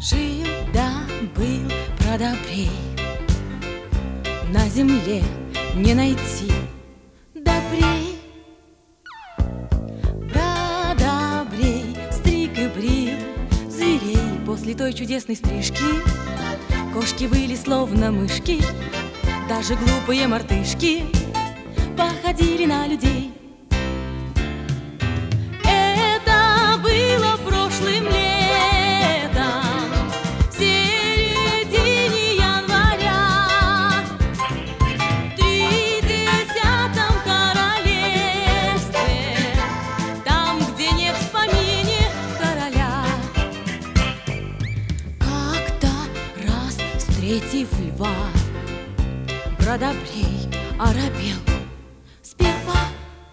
Жил да был продобрей, на земле не найти добрей. Продобрей стриг и брил зверей. После той чудесной стрижки кошки были словно мышки, даже глупые мартышки походили на людей. Это было прошлым летом, в середине января, в 30-м королевстве, там, где нет в помине короля. Как-то раз, встретив льва, продобрей оробел сперва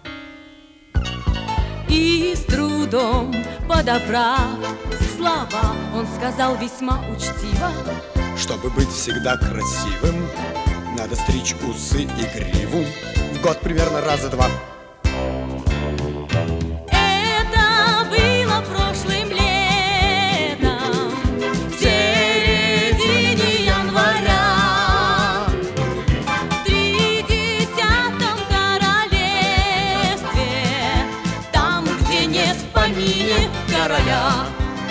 и с трудом подобрав слова, он сказал весьма учтиво: чтобы быть всегда красивым, надо стричь усы и гриву в год примерно раза два. Это было прошлым летом, в середине января, в 30-м королевстве, там, где нет в помине короля.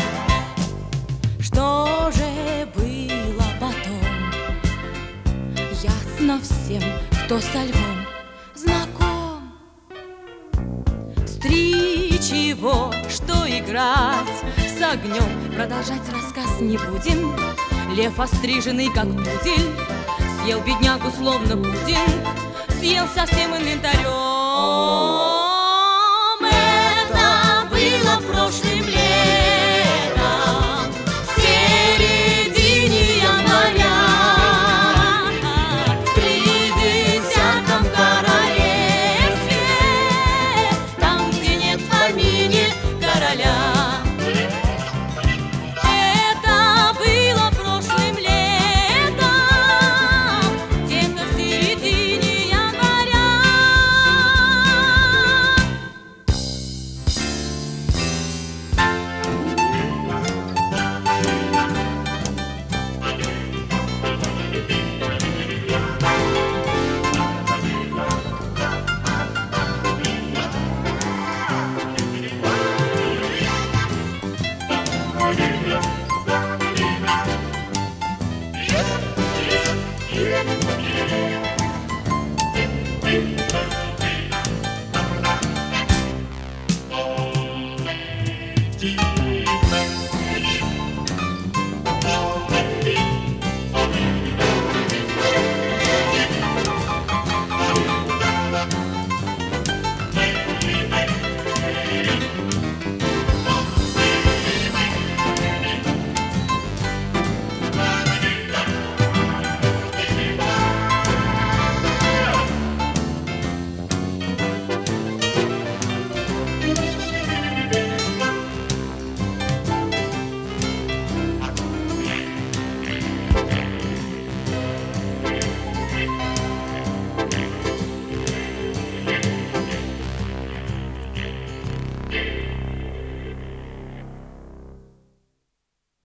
Что же было потом, ясно всем, кто со львом знаком. Стричь его, что играть с огнем, продолжать рассказ не будем. Лев, остриженный как пудель, съел беднягу словно пудинг, съел со всем инвентарем. Это было прошлым летом, в середине января, в 30-м королевстве, там, где нет в помине короля. Это было прошлым летом, где-то в середине января. Yeah.